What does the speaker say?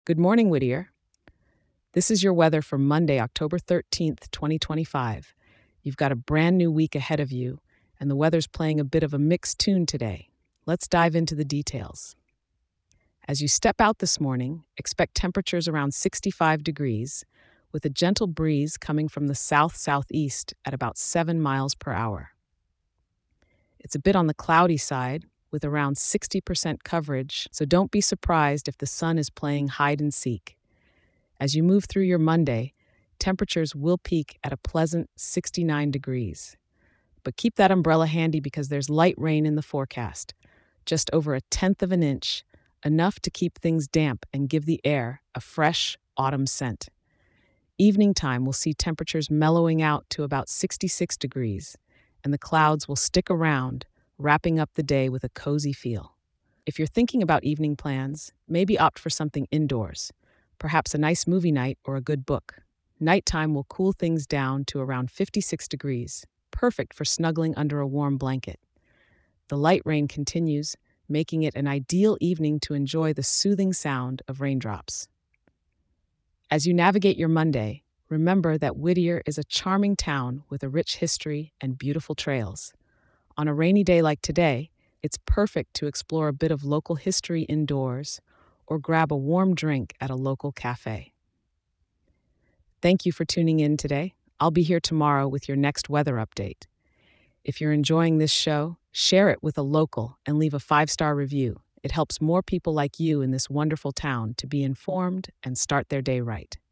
Good morning, Whittier. This is your weather for Monday, October 13th, 2025. You've got a brand new week ahead of you, and the weather's playing a bit of a mixed tune today. Let's dive into the details. As you step out this morning, expect temperatures around 65 degrees, with a gentle breeze coming from the south-southeast at about 7 miles per hour. It's a bit on the cloudy side, with around 60% coverage, so don't be surprised if the sun is playing hide and seek. As you move through your Monday, temperatures will peak at a pleasant 69 degrees. But keep that umbrella handy because there's light rain in the forecast, just over a tenth of an inch, enough to keep things damp and give the air a fresh autumn scent. Evening time will see temperatures mellowing out to about 66 degrees, and the clouds will stick around, wrapping up the day with a cozy feel. If you're thinking about evening plans, maybe opt for something indoors, perhaps a nice movie night or a good book. Nighttime will cool things down to around 56 degrees, perfect for snuggling under a warm blanket. The light rain continues, making it an ideal evening to enjoy the soothing sound of raindrops. As you navigate your Monday, remember that Whittier is a charming town with a rich history and beautiful trails. On a rainy day like today, it's perfect to explore a bit of local history indoors or grab a warm drink at a local cafe. Thank you for tuning in today. I'll be here tomorrow with your next weather update. If you're enjoying this show, share it with a local and leave a 5-star review. It helps more people like you in this wonderful town to be informed and start their day right.